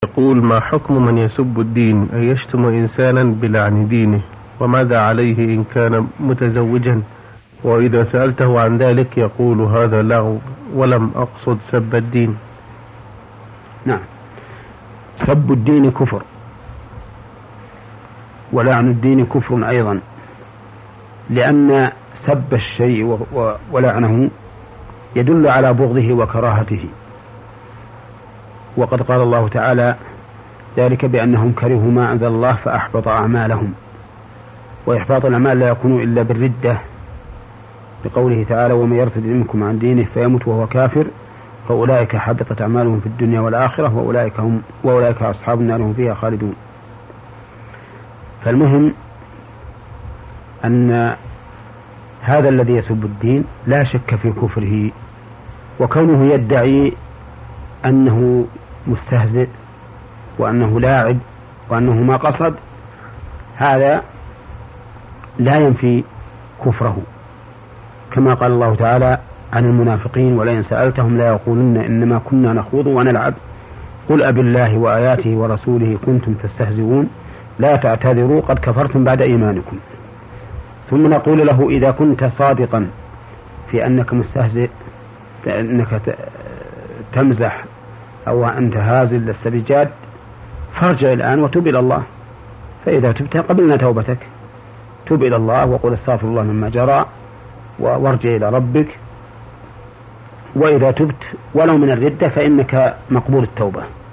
يقول: ما حكم من يسب الدين أي يشتم إنسانا بلعن دينه؟ وماذا عليه إن كان متزوجا؟ وإذا سألته عن ذلك يقول: هذا لغو ولم أقصد سب الدين. نعم، سب الدين كفر، ولعن الدين كفر أيضا، لأن سب الشيء ولعنه يدل على بغضه وكراهته، وقد قال الله تعالى: ذلك بأنهم كرهوا ما أنزل الله فأحبط أعمالهم. وإحباط الأعمال لا يكون إلا بالردة، بقوله تعالى: ومن يرتد منكم عن دينه فيمت وهو كافر فأولئك حبطت أعمالهم في الدنيا والآخرة وأولئك أصحاب النار هم فيها خالدون. فالمهم أن هذا الذي يسب الدين لا شك في كفره، وكونه يدعي أنه مستهزئ وأنه لاعب وأنه ما قصد، هذا لا ينفي كفره، كما قال الله تعالى عن المنافقين: ولئن سألتهم لا يقولن إنما كنا نخوض ونلعب قل أبالله وآياته ورسوله كنتم تستهزئون لا تعتذروا قد كفرتم بعد إيمانكم. ثم نقول له: إذا كنت صادقا في أنك مستهزئ، أنك تمزح أو أنت هازل لست بجاد، فارجع الآن وتوب إلى الله، فإذا تبت قبلنا توبتك. توب إلى الله وقل استغفر الله مما جرى وارجع إلى ربك، وإذا تبت ولو من الردة فإنك مقبول التوبة.